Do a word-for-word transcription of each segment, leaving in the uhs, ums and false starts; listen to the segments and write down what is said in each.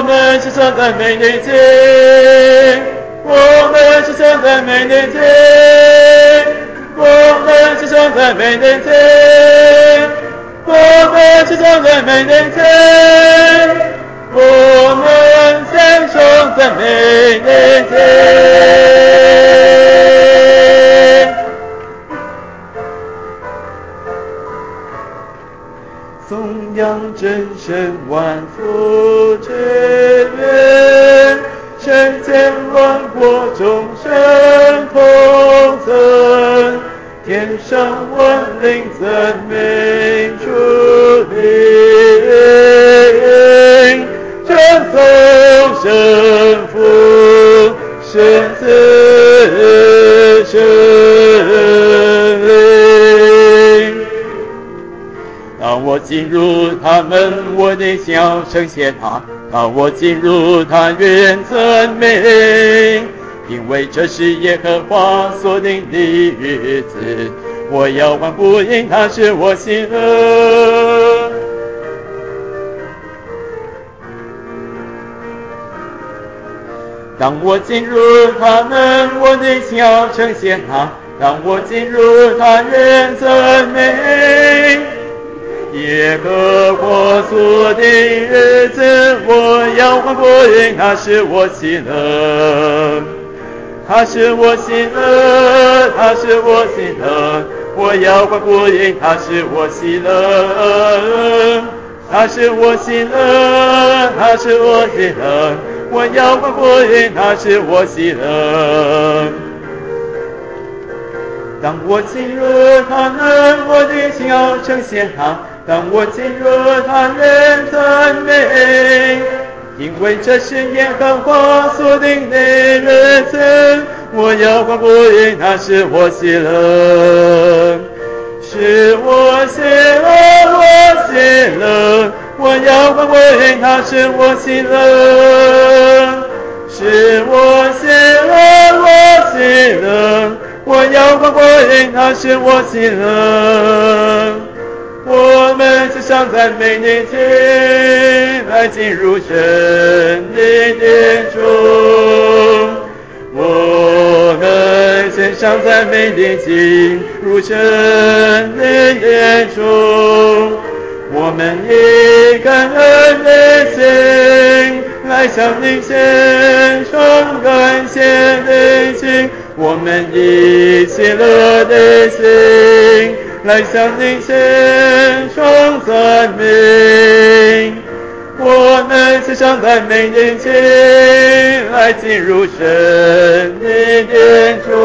们是上赞美你经，我们是上赞美你经，我们是上赞美你经，我们是上赞美你经，我们献上赞美你经。颂扬真神万福之源，圣贤万国众生同尊，天上万灵赞美主名，称颂圣父、圣子、圣灵。当我进入他们，我的心要称谢他；当我进入他愿赞美，因为这是耶和华所定的日子，我要欢呼，因他是我喜乐。当我进入他们，我的心要称谢他；当我进入他愿赞美，耶和华所定日子，我要欢呼，因他是我喜乐，他是我喜乐，他是我喜乐，我要欢呼，因他是我喜乐，他是我喜乐，他是我喜乐，我要欢呼，因他是我喜乐。当我进入他们，我的心要称谢他；当我进入他愿赞美，因为这是耶和华所定的日子，我要欢呼，因他是我喜乐，是我喜乐，我喜乐，我要欢呼，因他是我喜乐，是我喜乐，我喜乐，我要欢呼，因他是我喜乐。我们是上赞美你经，来进入神的殿中。我们献上赞美你经，入神的殿中。我们以感恩的心，来向你献上感谢的心。我们以喜乐的心，来向你献上赞美。我们献上赞美的心，来进入神的殿中。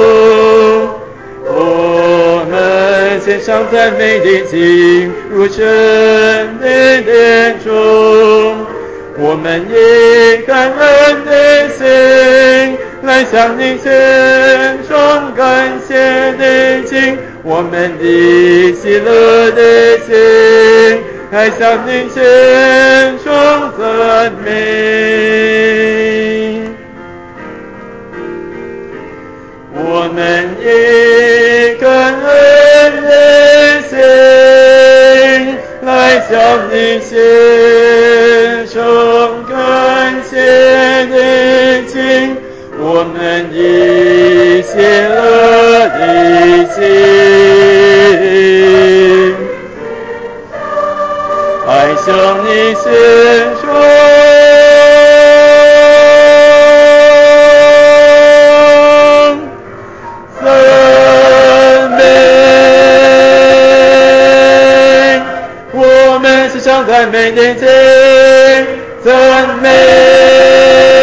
我们献上赞美的心，入神的殿中。我们以感恩的心，来向你献上感谢的心。我们以喜乐的心，来向你献上赞美。我们以感恩的心，来向你献上感谢的心。我们以喜乐的心，来向你献上赞美。我们是上赞美的经，赞美。